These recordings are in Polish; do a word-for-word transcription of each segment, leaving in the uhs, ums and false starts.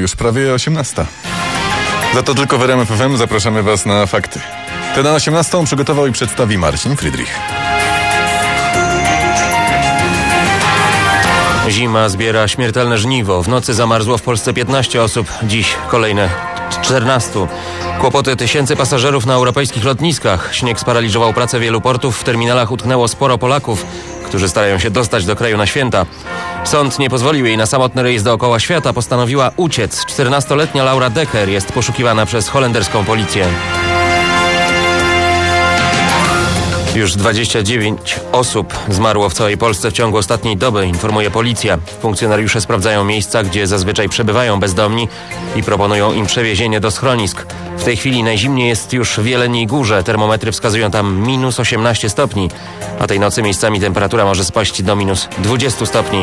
już prawie osiemnasta. Za to tylko w R M F F M zapraszamy Was na fakty. Te na osiemnastą przygotował i przedstawi Marcin Friedrich. Zima zbiera śmiertelne żniwo. W nocy zamarzło w Polsce piętnaście osób, dziś kolejne czternaście. Kłopoty tysięcy pasażerów na europejskich lotniskach. Śnieg sparaliżował pracę wielu portów. W terminalach utknęło sporo Polaków, którzy starają się dostać do kraju na święta. Sąd nie pozwolił jej na samotny rejs dookoła świata. Postanowiła uciec. czternastoletnia Laura Decker jest poszukiwana przez holenderską policję. Już dwadzieścia dziewięć osób zmarło w całej Polsce w ciągu ostatniej doby, informuje policja. Funkcjonariusze sprawdzają miejsca, gdzie zazwyczaj przebywają bezdomni i proponują im przewiezienie do schronisk. W tej chwili najzimniej jest już w Jeleniej Górze. Termometry wskazują tam minus osiemnaście stopni, a tej nocy miejscami temperatura może spaść do minus dwadzieścia stopni.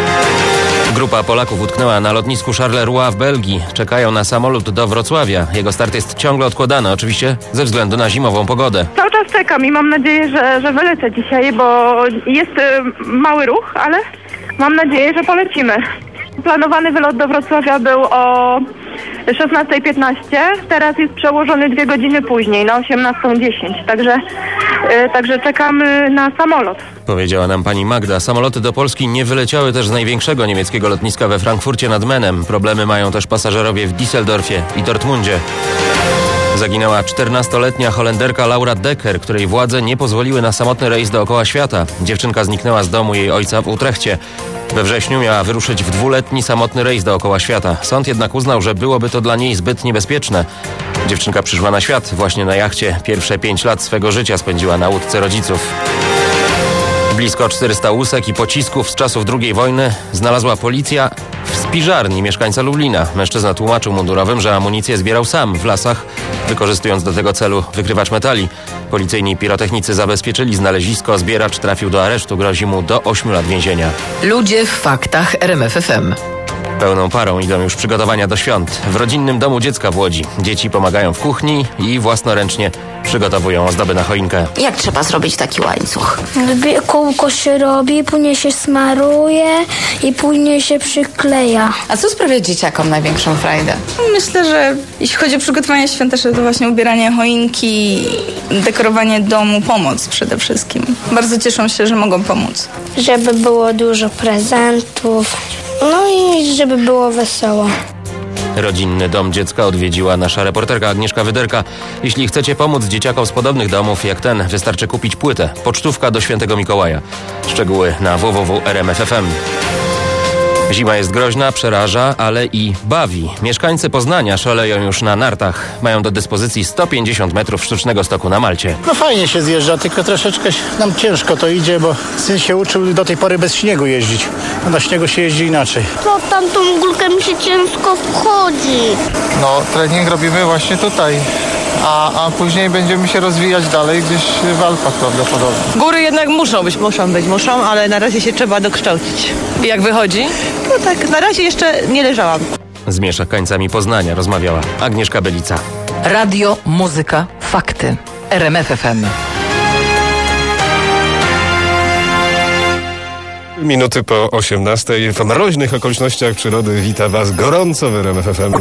Grupa Polaków utknęła na lotnisku Charleroi w Belgii. Czekają na samolot do Wrocławia. Jego start jest ciągle odkładany, oczywiście ze względu na zimową pogodę. Cały czas czekam i mam nadzieję, że, że wylecę dzisiaj, bo jest y, mały ruch, ale mam nadzieję, że polecimy. Planowany wylot do Wrocławia był o szesnasta piętnaście, teraz jest przełożony dwie godziny później, na osiemnasta dziesięć, także, y, także czekamy na samolot. Powiedziała nam pani Magda. Samoloty do Polski nie wyleciały też z największego niemieckiego lotniska we Frankfurcie nad Menem. Problemy mają też pasażerowie w Düsseldorfie i Dortmundzie. Zaginęła czternastoletnia Holenderka Laura Decker, której władze nie pozwoliły na samotny rejs dookoła świata. Dziewczynka zniknęła z domu jej ojca w Utrechcie. We wrześniu miała wyruszyć w dwuletni samotny rejs dookoła świata. Sąd jednak uznał, że byłoby to dla niej zbyt niebezpieczne. Dziewczynka przyszła na świat właśnie na jachcie. Pierwsze pięć lat swego życia spędziła na łódce rodziców. Blisko czterysta łusek i pocisków z czasów drugiej wojny znalazła policja w spiżarni mieszkańca Lublina. Mężczyzna tłumaczył mundurowym, że amunicję zbierał sam w lasach, wykorzystując do tego celu wykrywacz metali. Policyjni pirotechnicy zabezpieczyli znalezisko, zbieracz trafił do aresztu, grozi mu do ośmiu lat więzienia. Ludzie w faktach R M F F M. Pełną parą idą już przygotowania do świąt. W rodzinnym domu dziecka w Łodzi dzieci pomagają w kuchni i własnoręcznie przygotowują ozdoby na choinkę. Jak trzeba zrobić taki łańcuch? Kółko się robi, później się smaruje i później się przykleja. A co sprawia dzieciakom największą frajdę? Myślę, że jeśli chodzi o przygotowanie świąteczne, to właśnie ubieranie choinki, dekorowanie domu, pomoc przede wszystkim. Bardzo cieszą się, że mogą pomóc. Żeby było dużo prezentów, no i żeby było wesoło. Rodzinny dom dziecka odwiedziła nasza reporterka Agnieszka Wyderka. Jeśli chcecie pomóc dzieciakom z podobnych domów jak ten, wystarczy kupić płytę. Pocztówka do Świętego Mikołaja. Szczegóły na w w w kropka r m f f m. Zima jest groźna, przeraża, ale i bawi. Mieszkańcy Poznania szaleją już na nartach. Mają do dyspozycji sto pięćdziesiąt metrów sztucznego stoku na Malcie. No fajnie się zjeżdża, tylko troszeczkę nam ciężko to idzie, bo syn się uczył do tej pory bez śniegu jeździć. A na śniegu się jeździ inaczej. No tamtą górkę mi się ciężko wchodzi. No trening robimy właśnie tutaj. A, a później będziemy się rozwijać dalej gdzieś w Alpach prawdopodobnie. Góry jednak muszą być, muszą być, muszą, ale na razie się trzeba dokształcić. I jak wychodzi? No tak, na razie jeszcze nie leżałam. Z mieszkańcami Poznania rozmawiała Agnieszka Bylica. Radio, muzyka, fakty. R M F F M. Minuty po osiemnastej. W mroźnych okolicznościach przyrody wita Was gorąco w R M F F M.